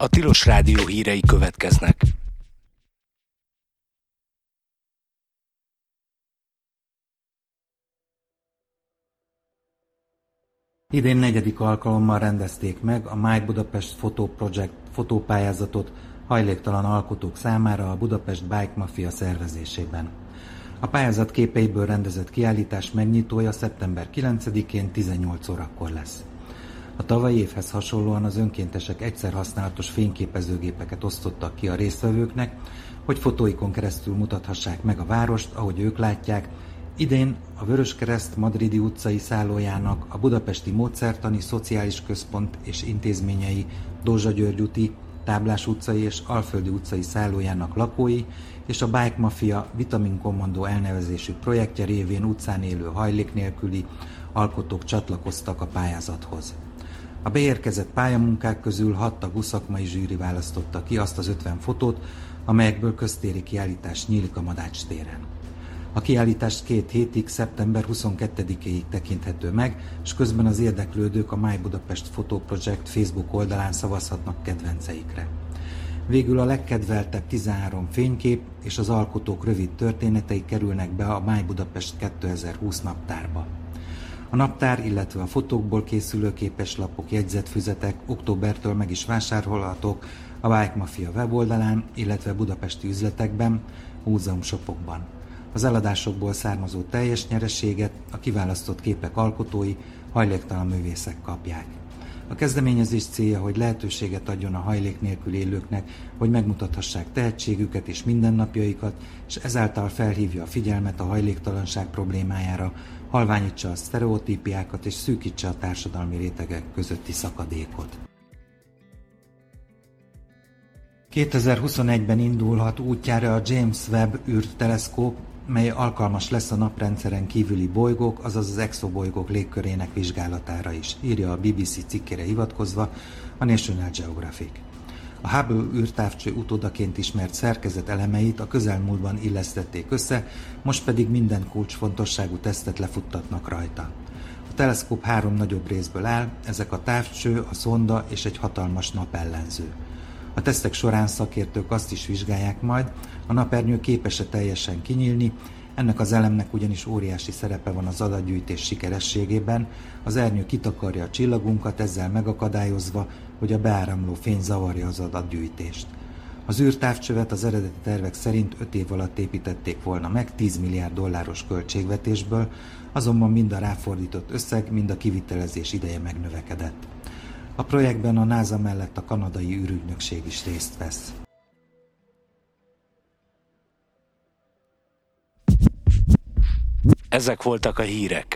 A Tilos Rádió hírei következnek. Idén 4. alkalommal rendezték meg a My Budapest Photo Project fotópályázatot hajléktalan alkotók számára a Budapest Bike Mafia szervezésében. A pályázat képeiből rendezett kiállítás megnyitója szeptember 9-én 18 órakor lesz. A tavalyi évhez hasonlóan az önkéntesek egyszer használatos fényképezőgépeket osztottak ki a résztvevőknek, hogy fotóikon keresztül mutathassák meg a várost, ahogy ők látják. Idén a Vöröskereszt madridi utcai szállójának, a budapesti Módszertani Szociális Központ és intézményei Dózsa György úti, Táblás utcai és Alföldi utcai szállójának lakói és a Bike Mafia Vitamin Kommandó elnevezésű projektje révén utcán élő hajlék nélküli alkotók csatlakoztak a pályázathoz. A beérkezett pályamunkák közül 6 tagú szakmai zsűri választotta ki azt az 50 fotót, amelyekből köztéri kiállítás nyílik a Madács téren. A kiállítás 2 hétig, szeptember 22-ig tekinthető meg, és közben az érdeklődők a My Budapest Photo Project Facebook oldalán szavazhatnak kedvenceikre. Végül a legkedveltebb 13 fénykép és az alkotók rövid történetei kerülnek be a My Budapest 2020 naptárba. A naptár, illetve a fotókból készülő képeslapok, jegyzetfüzetek októbertől meg is vásárolhatók a Bike Mafia weboldalán, illetve budapesti üzletekben, múzeumshopokban. Az eladásokból származó teljes nyereséget a kiválasztott képek alkotói, hajléktalan művészek kapják. A kezdeményezés célja, hogy lehetőséget adjon a hajlék nélkül élőknek, hogy megmutathassák tehetségüket és mindennapjaikat, és ezáltal felhívja a figyelmet a hajléktalanság problémájára, halványítsa a sztereotípiákat és szűkítse a társadalmi rétegek közötti szakadékot. 2021-ben indulhat útjára a James Webb űrteleszkóp, mely alkalmas lesz a naprendszeren kívüli bolygók, azaz az exobolygók légkörének vizsgálatára is, írja a BBC cikkére hivatkozva a National Geographic. A Hubble űrtávcső utódaként ismert szerkezet elemeit a közelmúltban illesztették össze, most pedig minden kulcsfontosságú tesztet lefuttatnak rajta. A teleszkóp 3 nagyobb részből áll, ezek a távcső, a szonda és egy hatalmas napellenző. A tesztek során szakértők azt is vizsgálják majd, a napernyő képes-e teljesen kinyílni, ennek az elemnek ugyanis óriási szerepe van az adatgyűjtés sikerességében, az ernyő kitakarja a csillagunkat, ezzel megakadályozva, hogy a beáramló fény zavarja az adatgyűjtést. Az űrtávcsövet az eredeti tervek szerint 5 év alatt építették volna meg $10 milliárd költségvetésből, azonban mind a ráfordított összeg, mind a kivitelezés ideje megnövekedett. A projektben a NASA mellett a kanadai űrügynökség is részt vesz. Ezek voltak a hírek.